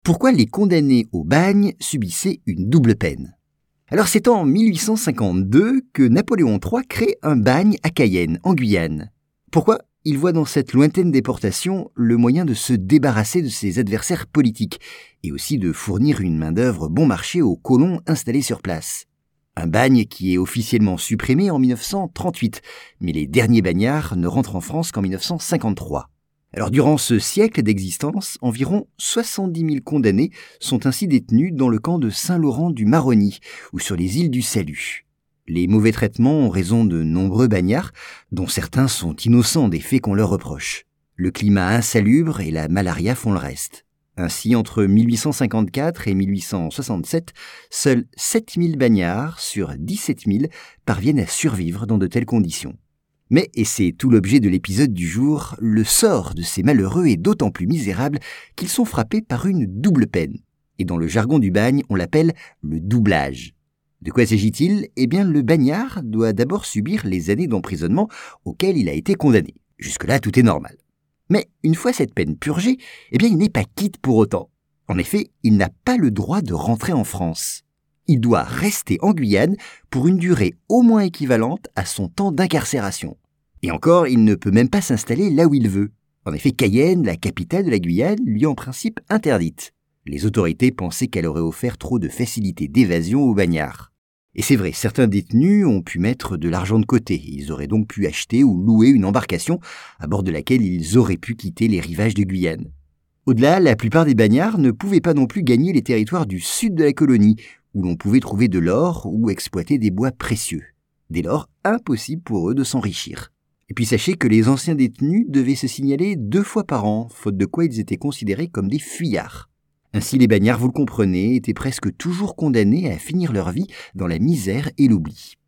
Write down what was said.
Pourquoi les condamnés au bagne subissaient une double peine? Alors c'est en 1852 que Napoléon III crée un bagne à Cayenne, en Guyane. Pourquoi? Il voit dans cette lointaine déportation le moyen de se débarrasser de ses adversaires politiques et aussi de fournir une main-d'œuvre bon marché aux colons installés sur place. Un bagne qui est officiellement supprimé en 1938, mais les derniers bagnards ne rentrent en France qu'en 1953. Alors durant ce siècle d'existence, environ 70 000 condamnés sont ainsi détenus dans le camp de Saint-Laurent-du-Maroni ou sur les îles du Salut. Les mauvais traitements ont raison de nombreux bagnards, dont certains sont innocents des faits qu'on leur reproche. Le climat insalubre et la malaria font le reste. Ainsi, entre 1854 et 1867, seuls 7 000 bagnards sur 17 000 parviennent à survivre dans de telles conditions. Mais, et c'est tout l'objet de l'épisode du jour, le sort de ces malheureux est d'autant plus misérable qu'ils sont frappés par une double peine. Et dans le jargon du bagne, on l'appelle le doublage. De quoi s'agit-il? Eh bien, le bagnard doit d'abord subir les années d'emprisonnement auxquelles il a été condamné. Jusque-là, tout est normal. Mais une fois cette peine purgée, eh bien, il n'est pas quitte pour autant. En effet, il n'a pas le droit de rentrer en France. Il doit rester en Guyane pour une durée au moins équivalente à son temps d'incarcération. Et encore, il ne peut même pas s'installer là où il veut. En effet, Cayenne, la capitale de la Guyane, lui est en principe interdite. Les autorités pensaient qu'elle aurait offert trop de facilités d'évasion aux bagnards. Et c'est vrai, certains détenus ont pu mettre de l'argent de côté. Ils auraient donc pu acheter ou louer une embarcation à bord de laquelle ils auraient pu quitter les rivages de Guyane. Au-delà, la plupart des bagnards ne pouvaient pas non plus gagner les territoires du sud de la colonie, où l'on pouvait trouver de l'or ou exploiter des bois précieux. Dès lors, impossible pour eux de s'enrichir. Et puis sachez que les anciens détenus devaient se signaler 2 fois par an, faute de quoi ils étaient considérés comme des fuyards. Ainsi les bagnards, vous le comprenez, étaient presque toujours condamnés à finir leur vie dans la misère et l'oubli.